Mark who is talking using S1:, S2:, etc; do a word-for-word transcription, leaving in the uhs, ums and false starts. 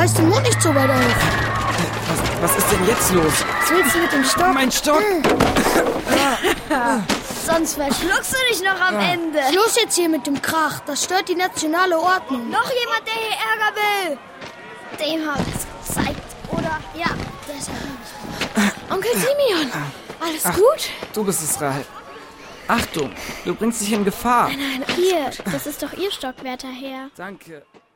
S1: reiß den Mund nicht so weit auf.
S2: Was, was ist denn jetzt los?
S1: Was willst du mit dem Stock?
S2: Mein Stock!
S3: Sonst verschluckst du dich noch am Ende.
S1: Schluss jetzt hier mit dem Krach. Das stört die nationale Ordnung.
S3: Noch jemand, der hier Ärger will? Dem hab ich's gezeigt, oder? Ja, deshalb nicht.
S4: Onkel Simeon, alles
S2: Ach,
S4: gut?
S2: Du bist es, Rahel. Achtung, du bringst dich in Gefahr.
S4: Nein, alles
S3: Hier, das ist doch Ihr Stock, werter Herr.
S2: Danke.